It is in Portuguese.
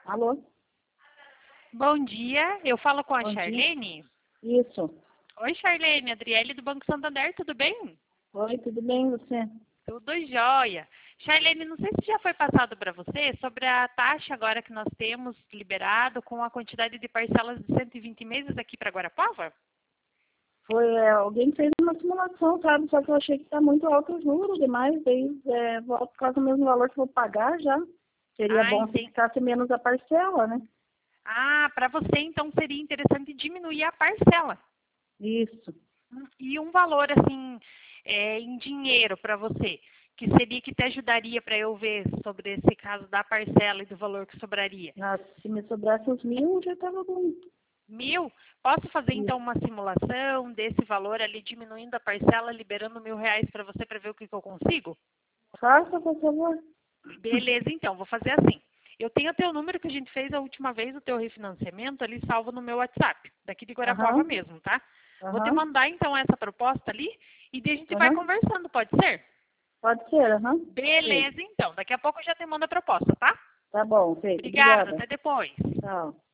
Alô? Bom dia, eu falo com a Bom dia. Charlene. Isso. Oi, Charlene, Adriele do Banco Santander, tudo bem? Oi, tudo bem você? Tudo jóia. Charlene, não sei se já foi passado para você sobre a taxa agora que nós temos liberado com a quantidade de parcelas de 120 meses aqui para Guarapuava? Foi, alguém fez uma simulação, sabe? Só que eu achei que tá muito alto o juro demais, daí volta quase o mesmo valor que eu vou pagar já. Seria bom se Entendi. ficasse menos a parcela, né? Para você então seria interessante diminuir a parcela. Isso. E um valor assim, em dinheiro para você, que seria que te ajudaria para eu ver sobre esse caso da parcela e do valor que sobraria? Nossa, se me sobrasse uns 1.000, já tava bom. 1.000? Posso fazer então Isso. uma simulação desse valor ali, diminuindo a parcela, liberando R$ 1.000 para você para ver o que eu consigo? Faça, por favor. Beleza, então, vou fazer assim. Eu tenho o teu número que a gente fez a última vez, o teu refinanciamento, ali salvo no meu WhatsApp, daqui de Guarapuava Aham, mesmo, tá? Vou te aham, mandar então essa proposta ali e daí a gente vai aham. conversando, pode ser? Pode ser, aham. Sim. Beleza, então. Daqui a pouco eu já te mando a proposta, tá? Tá bom, feito. Obrigada, Obrigada. até depois. Tchau.